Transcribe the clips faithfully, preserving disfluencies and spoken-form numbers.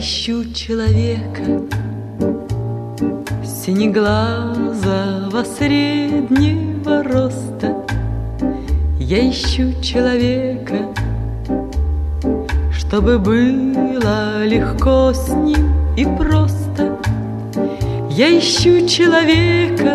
ищу человека синеглазого среднего роста. Я ищу человека, чтобы было легко с ним и просто. Я ищу человека,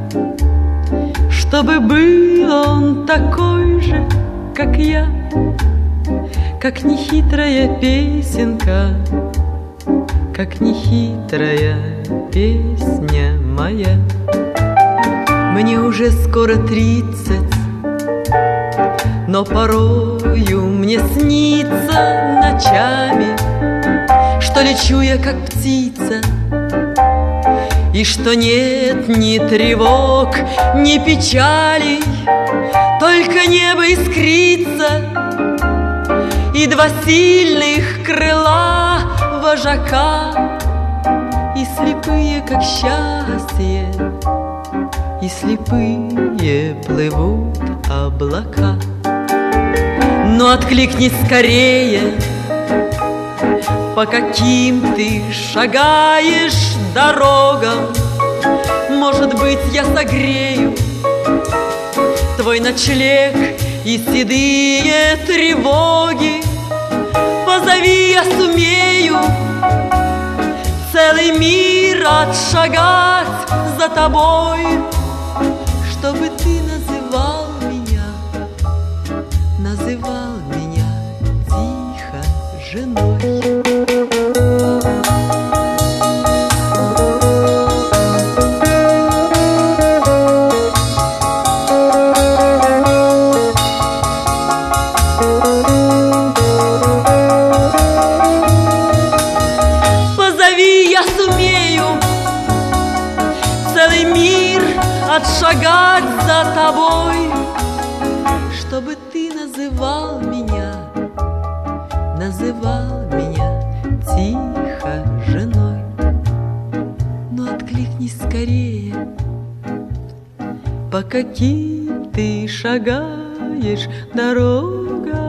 чтобы был он такой же, как я, как нехитрая песенка, как нехитрая песня моя. Мне уже скоро тридцать, но порою мне снится ночами, что лечу я, как птица, и что нет ни тревог, ни печалей, только небо искрится, и два сильных крыла вожака, и слепые, как счастье, и слепые плывут облака. Но откликнись скорее, по каким ты шагаешь дорогам. Может быть, я согрею твой ночлег и седые тревоги. Позови, я сумею целый мир отшагать за тобой, чтобы ты называл меня, называл меня тихо женой. Позови, я сумею целый мир отшагать за тобой, чтобы ты называл меня, называл меня тихо женой. Но откликнись скорее, по каким ты шагаешь дорогам.